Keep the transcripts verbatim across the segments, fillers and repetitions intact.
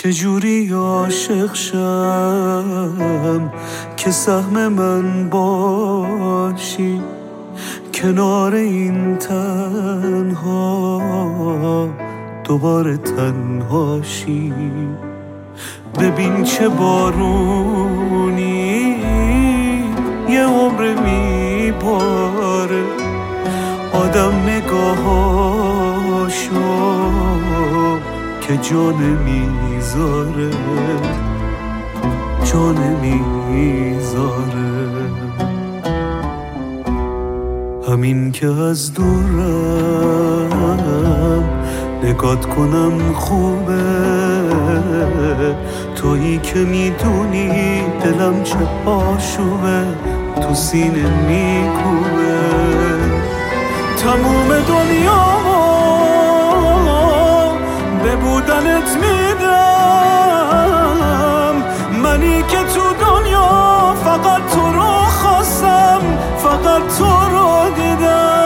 چجوری عاشق شم که سهم من باشی، کنار این تنها دوباره تنهاشی. ببین چه بارونی یه عمر میباره، آدم نگاهاشو که جان میذاره، جان میذاره. همین که از دورم نگات کنم خوبه، تویی که میدونی دلم چه آشوبه، تو سینه میکوبه. تموم دنیا به بودنت میدم، منی که تو دنیا فقط تو رو خواستم، فقط تو رو دیدم.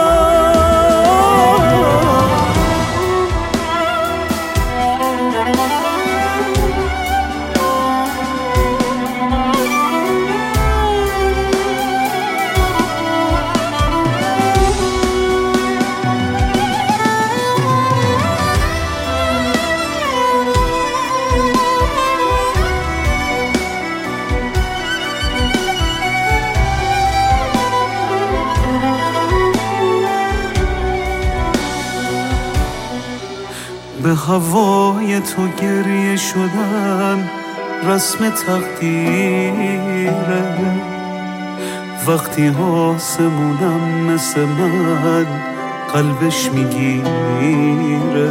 به هوای تو گریه شدن رسم تقدیره، وقتی آسمونم مثل من قلبش میگیره.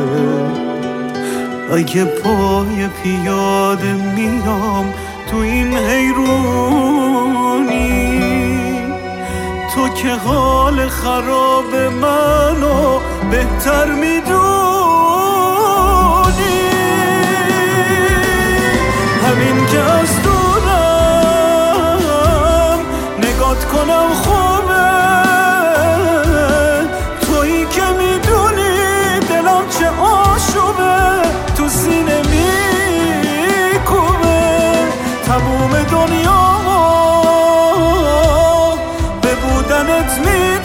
اگه پای پیاده میام تو این حیرونی، تو که حال خراب منو بهتر میدونی. همین که از دورم نگات کنم خوبه، تویی که میدونی دلم چه آشوبه، تو سینه میکوبه. تموم دنیا به بودنت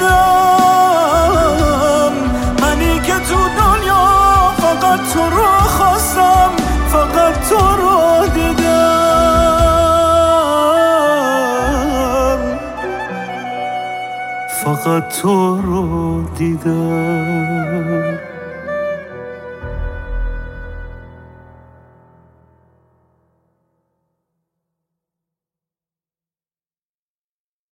میدم، منی که تو دنیا فقط تو رو خواستم، فقط تو رو دیدم، فقط تو رو دیدم.